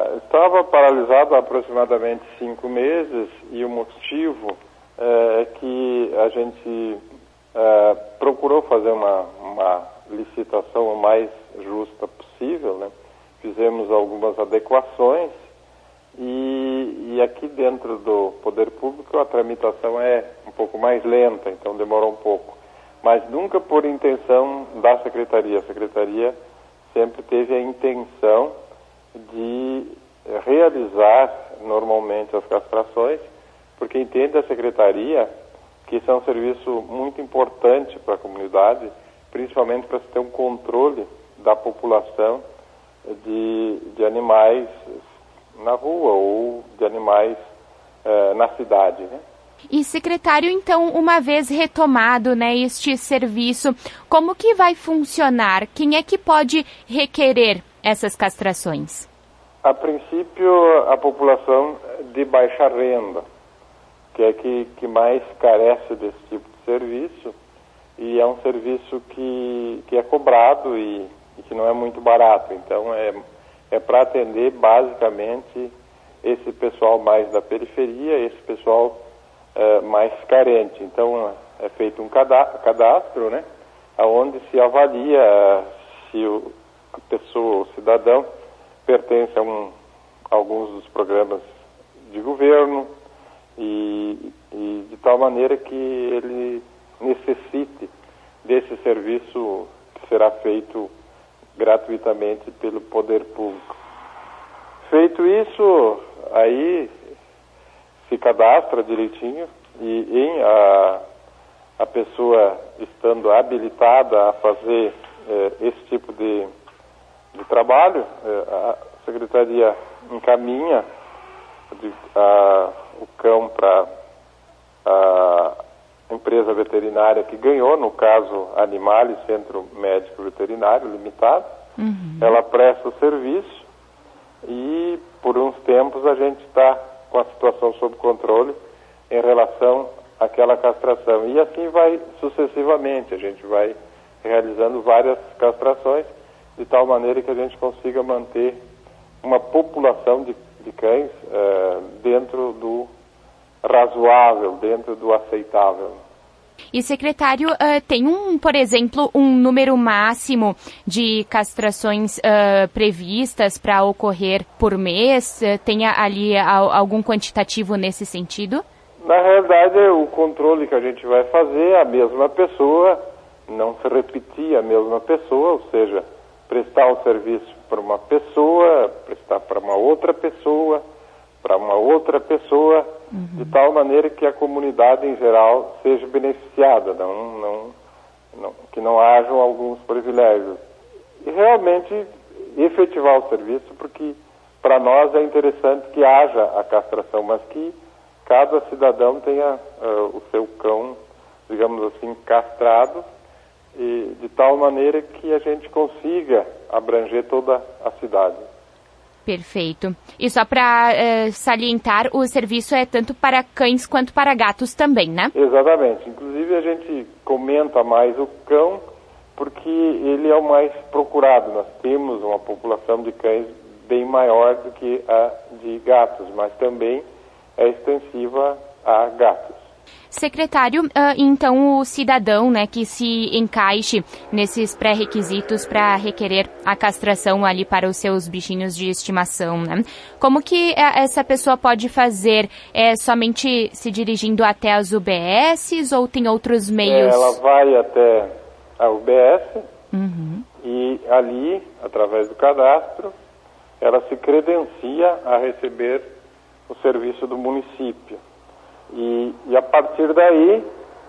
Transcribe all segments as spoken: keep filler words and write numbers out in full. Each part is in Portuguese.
Uh, estava paralisado há aproximadamente cinco meses e o motivo é que a gente uh, procurou fazer uma, uma licitação o mais justa possível, né? Fizemos algumas adequações e, e aqui dentro do poder público a tramitação é um pouco mais lenta, então demorou um pouco. Mas nunca por intenção da Secretaria. A Secretaria sempre teve a intenção de realizar normalmente as castrações, porque entende a Secretaria que isso é um serviço muito importante para a comunidade, principalmente para se ter um controle da população de, de animais na rua ou de animais uh, na cidade, né? E, secretário, então, uma vez retomado, né, este serviço, como que vai funcionar? Quem é que pode requerer essas castrações? A princípio, a população de baixa renda, que é que, que mais carece desse tipo de serviço, e é um serviço que, que é cobrado e, e que não é muito barato. Então, é, é para atender, basicamente, esse pessoal mais da periferia, esse pessoal Uh, mais carente. Então é feito um cadastro, né, onde se avalia uh, se o, a pessoa, o cidadão, pertence a, um, a alguns dos programas de governo e, e de tal maneira que ele necessite desse serviço que será feito gratuitamente pelo poder público. Feito isso, aí se cadastra direitinho e em a, a pessoa estando habilitada a fazer eh, esse tipo de, de trabalho, eh, a Secretaria encaminha de, a, o cão para a empresa veterinária que ganhou, no caso Animale, Centro Médico Veterinário Limitado. Uhum. Ela presta o serviço e por uns tempos a gente está com a situação sob controle em relação àquela castração. E assim vai sucessivamente, a gente vai realizando várias castrações, de tal maneira que a gente consiga manter uma população de, de cães uh, dentro do razoável, dentro do aceitável. E, secretário, uh, tem, um, por exemplo, um número máximo de castrações uh, previstas para ocorrer por mês? Uh, tem ali a, algum quantitativo nesse sentido? Na realidade, o controle que a gente vai fazer é a mesma pessoa, não se repetir a mesma pessoa, ou seja, prestar o serviço para uma pessoa, prestar para uma outra pessoa, para uma outra pessoa, uhum. de tal maneira que a comunidade em geral seja beneficiada, não, não, não, que não hajam alguns privilégios. E realmente efetivar o serviço, porque para nós é interessante que haja a castração, mas que cada cidadão tenha uh, o seu cão, digamos assim, castrado, e de tal maneira que a gente consiga abranger toda a cidade. Perfeito. E só para uh, salientar, o serviço é tanto para cães quanto para gatos também, né? Exatamente. Inclusive a gente comenta mais o cão porque ele é o mais procurado. Nós temos uma população de cães bem maior do que a de gatos, mas também é extensiva a gatos. Secretário, uh, então o cidadão, né, que se encaixe nesses pré-requisitos para requerer a castração ali para os seus bichinhos de estimação, né? Como que essa pessoa pode fazer? É somente se dirigindo até as U B S ou tem outros meios? Ela vai até a U B S uhum. e ali, através do cadastro, ela se credencia a receber o serviço do município. E, e a partir daí,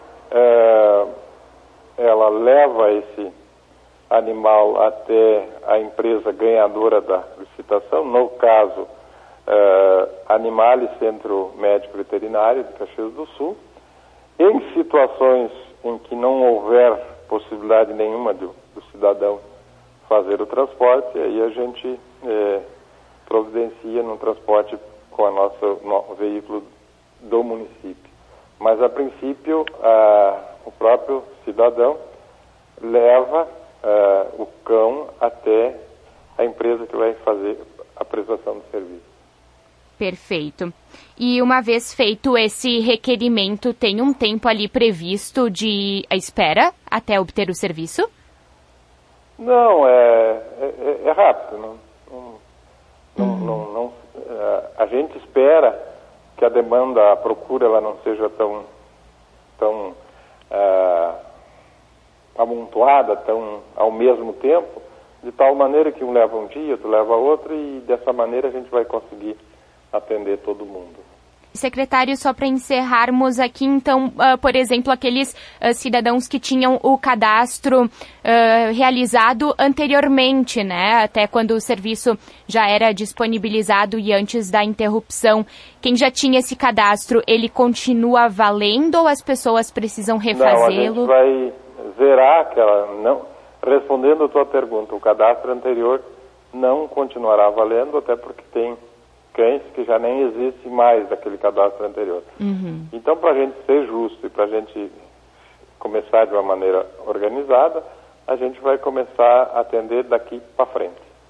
é, ela leva esse animal até a empresa ganhadora da licitação, no caso, é, Animale Centro Médico Veterinário de Caxias do Sul. Em situações em que não houver possibilidade nenhuma do, do cidadão fazer o transporte, aí a gente é, providencia no transporte com a nossa, no veículo do município. Mas, a princípio, ah, o próprio cidadão leva ah, o cão até a empresa que vai fazer a prestação do serviço. Perfeito. E uma vez feito esse requerimento, tem um tempo ali previsto de espera até obter o serviço? Não, é, é, é rápido. Não, não, não, uhum. não, não, a gente espera que a demanda, a procura, ela não seja tão, tão uh, amontoada, tão ao mesmo tempo, de tal maneira que um leva um dia, outro leva outro, e dessa maneira a gente vai conseguir atender todo mundo. Secretário, só para encerrarmos aqui, então, uh, por exemplo, aqueles uh, cidadãos que tinham o cadastro uh, realizado anteriormente, né, até quando o serviço já era disponibilizado e antes da interrupção, quem já tinha esse cadastro, ele continua valendo ou as pessoas precisam refazê-lo? Não, a gente vai zerar aquela, não, respondendo a tua pergunta, o cadastro anterior não continuará valendo, até porque tem cães que já nem existe mais daquele cadastro anterior. Uhum. Então, para a gente ser justo e para a gente começar de uma maneira organizada, a gente vai começar a atender daqui para frente.